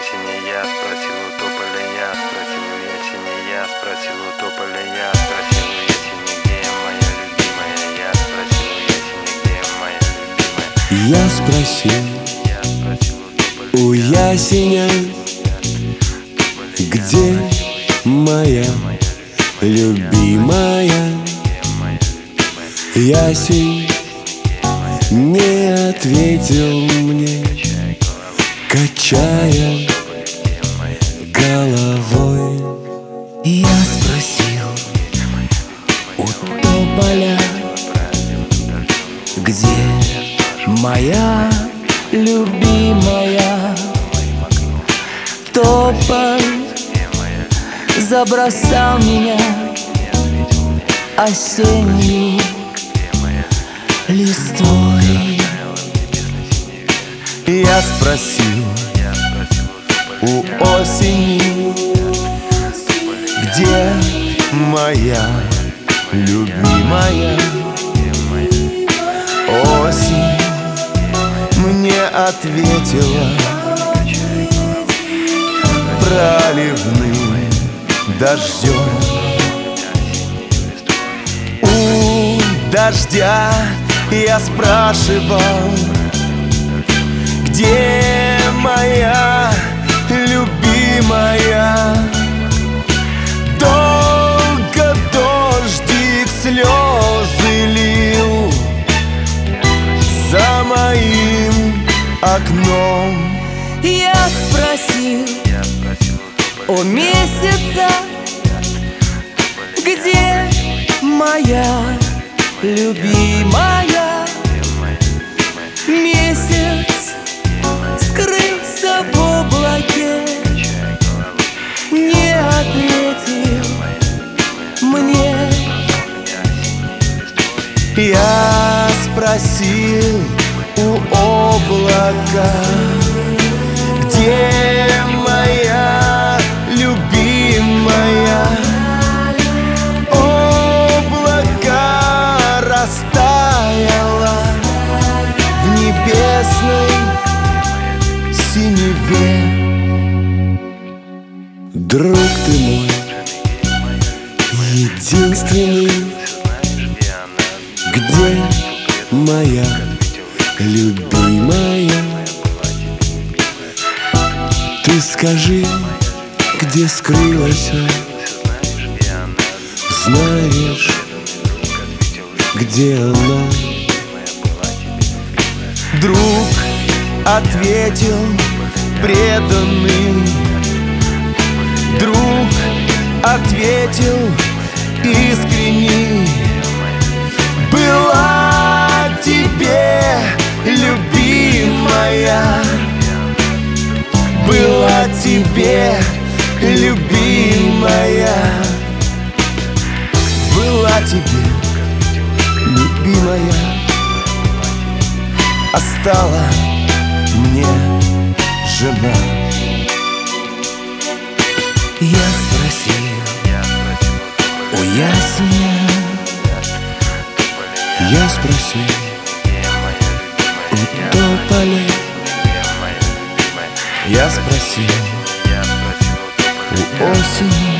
ясени, я спросил у тополя, я спросил у ясени, я спросил у тополя, я спросил у ясени, где моя любимая, я спросил у ясени, где моя любимая. Я спросил у ясеня, где моя любимая. Ясень не ответил мне, качая головой. Я спросил у тополя, где моя любимая. Тополь забросал меня осенью листвой. Я спросил у осени, где моя любимая. Осень мне ответила проливным дождем. У дождя я спрашивал, где моя любимая. Долго дождик слезы лил за моим окном. Я спросил о месяце, где моя любимая. Месяц скрылся в облаке, не ответил мне. Я спросил у облака, где моя любимая. Облако растаяло в небесной синеве. Друг ты мой, единственный, где моя любимая? Ты скажи, где скрылась, знаешь, где она? Друг ответил преданный, друг ответил искренний. Была тебе любимая, была тебе любимая, была тебе любимая, а стала мне жена. Я спросил у ясеня, я спросил у тополя, я спросил у осени.